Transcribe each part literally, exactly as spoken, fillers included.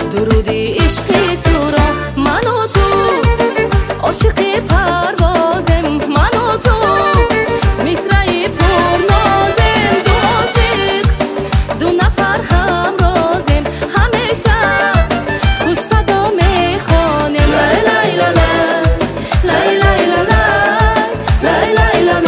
درودی عشقی تو را من و تو عاشقی پروازم من و تو مصرعی پرنازم دو عاشق دو نفر همرازم همیشه خوش صدا میخوانم لای لای لای لای لای لای لای لای لای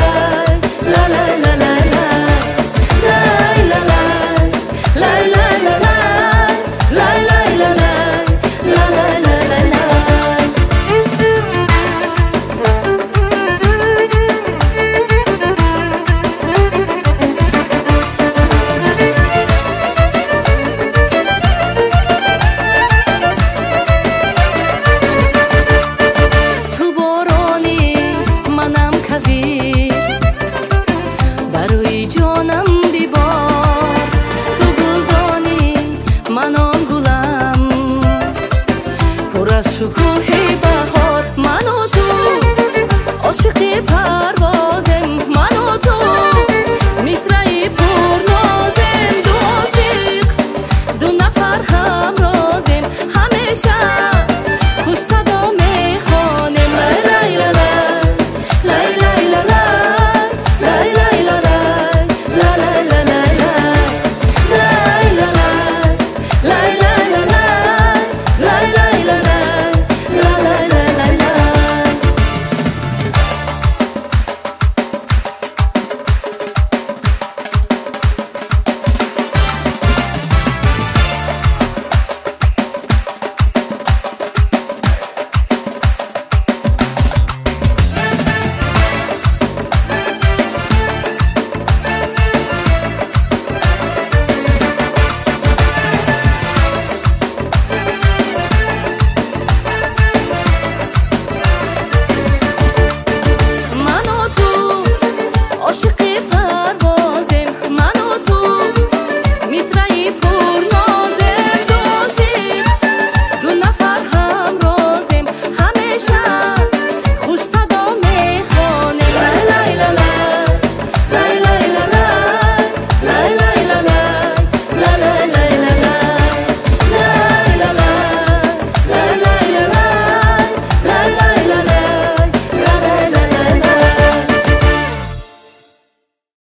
барои ҷонам бибор ту гулдони манон гулам пур аз шукӯҳ